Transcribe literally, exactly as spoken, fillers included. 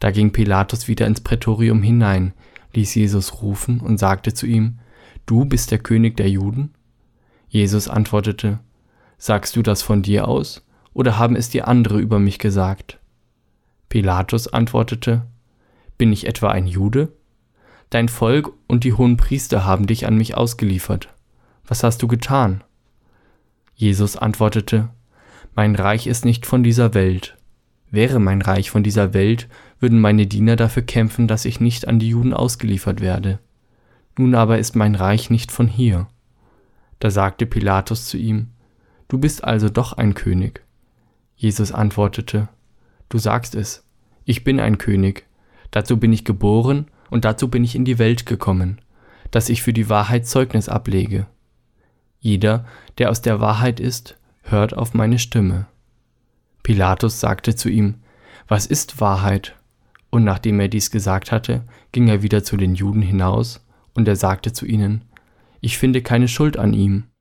Da ging Pilatus wieder ins Prätorium hinein, ließ Jesus rufen und sagte zu ihm: Du bist der König der Juden? Jesus antwortete: Sagst du das von dir aus, oder haben es dir andere über mich gesagt? Pilatus antwortete: Bin ich etwa ein Jude? Dein Volk und die Hohenpriester haben dich an mich ausgeliefert. Was hast du getan? Jesus antwortete: Mein Reich ist nicht von dieser Welt. Wäre mein Reich von dieser Welt, würden meine Diener dafür kämpfen, dass ich nicht an die Juden ausgeliefert werde. Nun aber ist mein Reich nicht von hier. Da sagte Pilatus zu ihm: Du bist also doch ein König. Jesus antwortete: Du sagst es, ich bin ein König. Dazu bin ich geboren und dazu bin ich in die Welt gekommen, dass ich für die Wahrheit Zeugnis ablege. Jeder, der aus der Wahrheit ist, hört auf meine Stimme. Pilatus sagte zu ihm: Was ist Wahrheit? Und nachdem er dies gesagt hatte, ging er wieder zu den Juden hinaus, und er sagte zu ihnen: Ich finde keine Schuld an ihm.